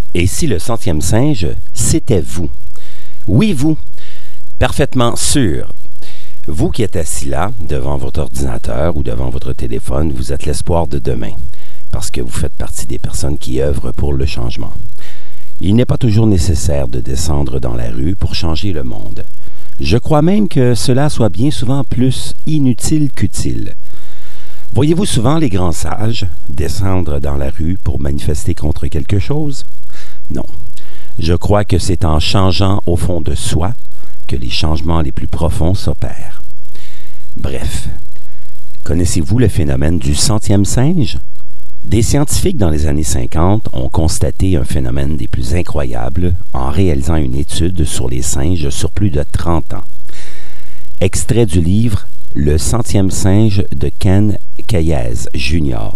Et si le centième singe, c'était vous? Oui, vous. Parfaitement sûr. Vous qui êtes assis là, devant votre ordinateur ou devant votre téléphone, vous êtes l'espoir de demain, parce que vous faites partie des personnes qui œuvrent pour le changement. Il n'est pas toujours nécessaire de descendre dans la rue pour changer le monde. Je crois même que cela soit bien souvent plus inutile qu'utile. Voyez-vous souvent les grands sages descendre dans la rue pour manifester contre quelque chose? Non. Je crois que c'est en changeant au fond de soi que les changements les plus profonds s'opèrent. Bref, connaissez-vous le phénomène du centième singe? Des scientifiques dans les années 50 ont constaté un phénomène des plus incroyables en réalisant une étude sur les singes sur plus de 30 ans. Extrait du livre « Le centième singe » de Ken Kayes Jr.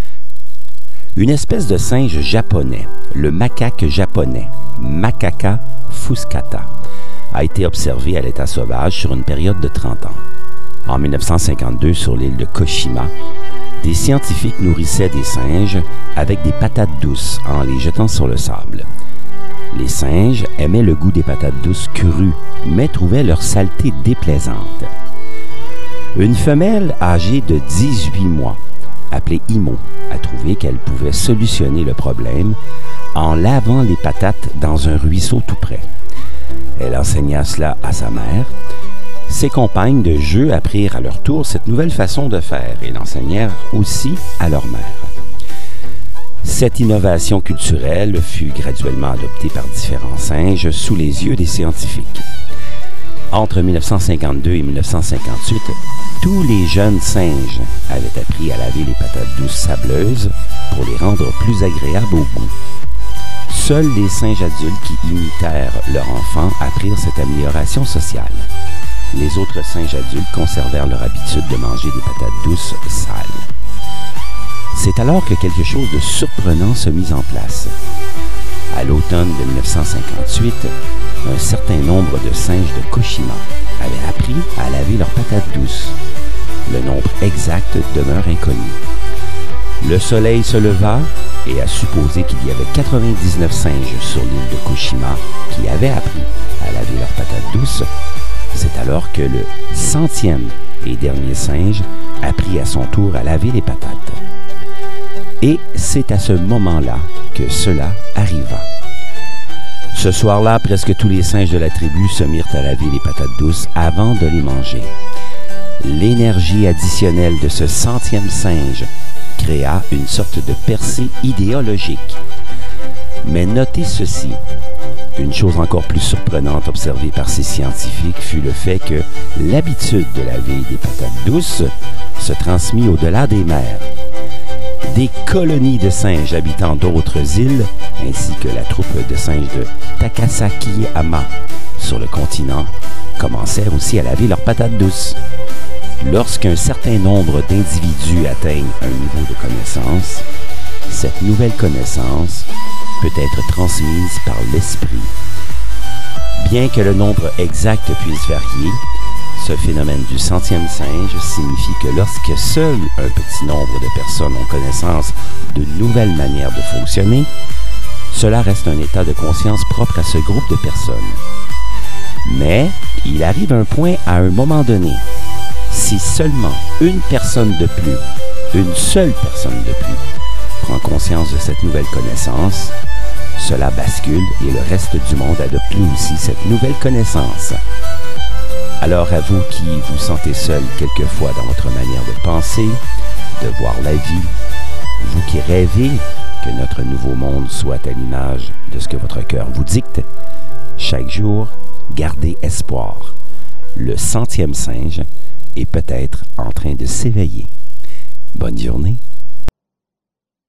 Une espèce de singe japonais, le macaque japonais, Macaca fuscata, a été observé à l'état sauvage sur une période de 30 ans. En 1952, sur l'île de Koshima, des scientifiques nourrissaient des singes avec des patates douces en les jetant sur le sable. Les singes aimaient le goût des patates douces crues, mais trouvaient leur saleté déplaisante. Une femelle âgée de 18 mois, appelée Imo, a trouvé qu'elle pouvait solutionner le problème en lavant les patates dans un ruisseau tout près. Elle enseigna cela à sa mère. Ses compagnes de jeu apprirent à leur tour cette nouvelle façon de faire et l'enseignèrent aussi à leur mère. Cette innovation culturelle fut graduellement adoptée par différents singes sous les yeux des scientifiques. Entre 1952 et 1958, tous les jeunes singes avaient appris à laver les patates douces sableuses pour les rendre plus agréables au goût. Seuls les singes adultes qui imitèrent leur enfant apprirent cette amélioration sociale. Les autres singes adultes conservèrent leur habitude de manger des patates douces sales. C'est alors que quelque chose de surprenant se mit en place. À l'automne de 1958, un certain nombre de singes de Koshima avaient appris à laver leurs patates douces. Le nombre exact demeure inconnu. Le soleil se leva et a supposé qu'il y avait 99 singes sur l'île de Koshima qui avaient appris à laver leurs patates douces. C'est alors que le 100e et dernier singe apprit à son tour à laver les patates. Et c'est à ce moment-là que cela arriva. Ce soir-là, presque tous les singes de la tribu se mirent à laver les patates douces avant de les manger. L'énergie additionnelle de ce 100e singe créa une sorte de percée idéologique. Mais notez ceci. Une chose encore plus surprenante observée par ces scientifiques fut le fait que l'habitude de laver des patates douces se transmit au-delà des mers. Des colonies de singes habitant d'autres îles, ainsi que la troupe de singes de Takasaki-hama sur le continent, commencèrent aussi à laver leurs patates douces. Lorsqu'un certain nombre d'individus atteignent un niveau de connaissance, cette nouvelle connaissance peut être transmise par l'esprit. Bien que le nombre exact puisse varier, ce phénomène du 100e singe signifie que lorsque seul un petit nombre de personnes ont connaissance de nouvelles manières de fonctionner, cela reste un état de conscience propre à ce groupe de personnes. Mais il arrive un point à un moment donné. Si seulement une personne de plus, une seule personne de plus, prend conscience de cette nouvelle connaissance, cela bascule et le reste du monde adopte lui aussi cette nouvelle connaissance. Alors à vous qui vous sentez seul quelquefois dans votre manière de penser, de voir la vie, vous qui rêvez que notre nouveau monde soit à l'image de ce que votre cœur vous dicte, chaque jour, gardez espoir. Le 100e singe est peut-être en train de s'éveiller. Bonne journée.